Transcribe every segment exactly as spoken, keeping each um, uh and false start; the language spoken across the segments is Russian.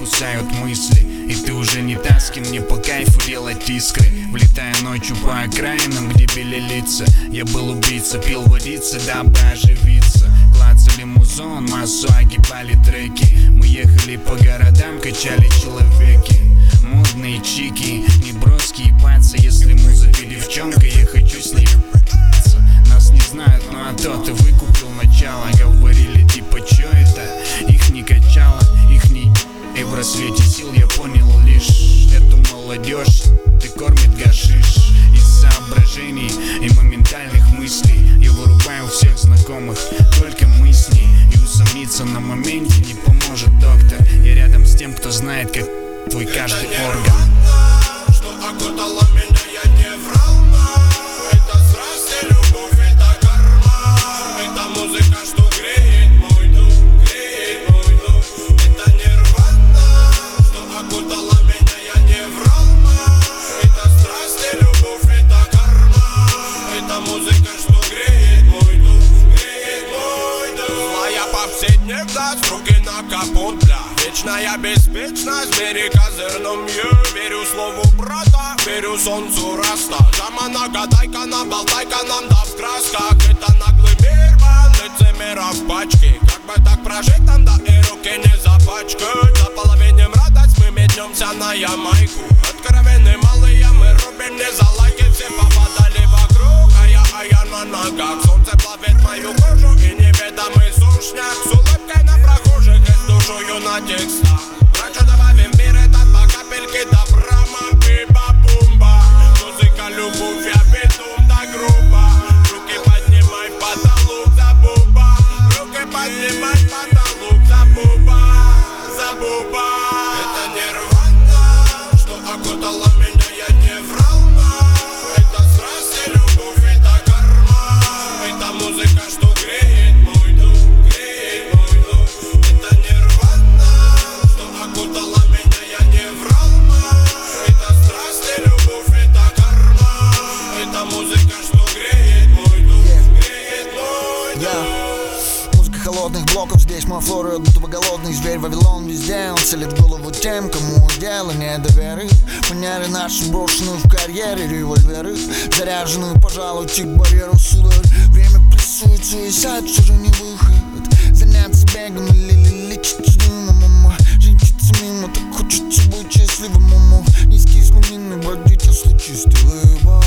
кусают мысли, и ты уже не та, с кем мне по кайфу делать искры. Влетая ночью по окраинам, где бели лица. Я был убийца, пил водицы, дабы оживиться. Клацали музон, массу огибали треки. Мы ехали по городам, качали человеки. Модные чики, не броски ебаться. Если музыка девчонка, я хочу с ней ебаться. Нас не знают, ну а то ты выкупил начало. Говорили типа, чё это? Их не качало, их не... И в рассвете сил я понял лишь эту молодежь, ты кормит гашиш. Из соображений и моментальных мыслей я вырубаю всех знакомых, только мы с ней. И усомниться на моменте не поможет доктор. Я рядом с тем, кто знает, как твой каждый орган. Что окутало меня, я не врал, но это страсть и любовь, это карма. Это музыка, что греет мой дух, греет мой дух. Это нирвана. Что окутало меня, я не врал, но это страсть и любовь, это карма. Это музыка, что греет мой дух, греет мой дух. Злая повседневность, руки на капот, бля. Вечная беспечность, бери козырном я. Верю слову брата, верю солнцу раста. Жамана, гадайка, наболтайка, нам да в красках. Это наглый мир, ван, лицемера в пачке. Как бы так прожить нам, да и руки не запачкать. За половинем радость, мы метнемся на Ямайку. Откровенные малые, мы рубим не за лайки. Все попадали вокруг, а я, а я на ногах. Солнце плавит мою кожу и неведомый сушняк. С улыбкой на прохожих и с душою на текстах. Врачу добавим бир, этот по капельке добра. Мамбиба-бумба. Музыка, любовь, я бедум, да грубо. Руки поднимай в потолок, за буба. Руки поднимай в потолок, за буба. За буба. Это нирвана. Что окутало меня, я не врал, но это страсть и любовь, это карма. Это музыка, что греет мой дух, греет мой дух. Это нирвана. Что окутало меня, я не врал, но это страсть и любовь, это карма. Это музыка, что греет мой дух, греет мой дух. Yeah. Музыка холодных блоков, здесь мой флор, будто бы голодный зверь. Вавилон везде, он целит голову тем, кому дело не доверит. Манеры наши брошенные в карьере, револьверы заряженные, пожалуй, к барьеру, сударь. Время прессует, суицид, все же не выход. Заняться бегом или лечить дымом. Жениться мимо, так хочется быть счастливым, маму. Низкие слунины, бродить, если чистый выбор.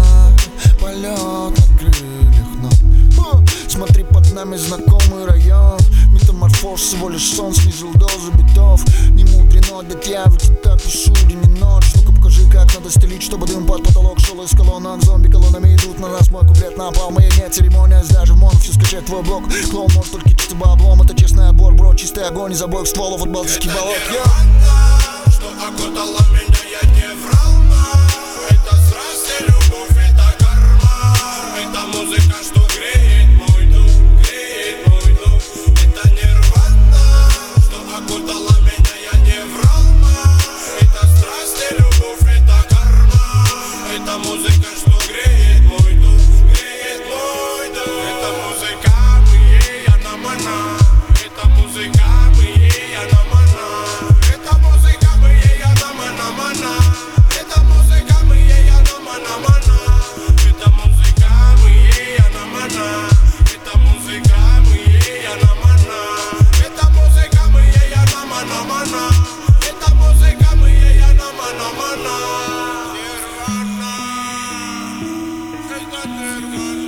Полет на крыльях, но смотри, под нами знакомый район. Метаморфоз, всего лишь сон, снизил дозу битов. Не мудрено, ведь я ведь так пишу день и ночь. Ну-ка покажи, как надо стелить, чтобы дым под потолок шел из колоннок. Зомби колоннами идут на нас, мой куплет напал. Моя нет церемония, даже в моно, все скачать твой блок. Клоун может только чисто баблом, это честный отбор, бро. Чистый огонь из обоих стволов от балтийских болот. Что окутало меня, я не врал, но это страсть и любовь, это карма. Это музыка, что греет мой дух, греет мой дух. Это нирвана. Что окутало меня, я не врал, но это страсть и любовь, это карма. Это музыка, что греет мой дух, греет мой дух. Это музыка, мы я на мана. Это музыка, мы я на мана. Это музыка, мы я на мана мана. Это музыка, мы я на мана мана. Это музыка, мы я на мана. Это музыка, мы я на мана. Это музыка, мы я на мана мана. Это музыка, мы я на мана мана. Нирвана. Это нирвана.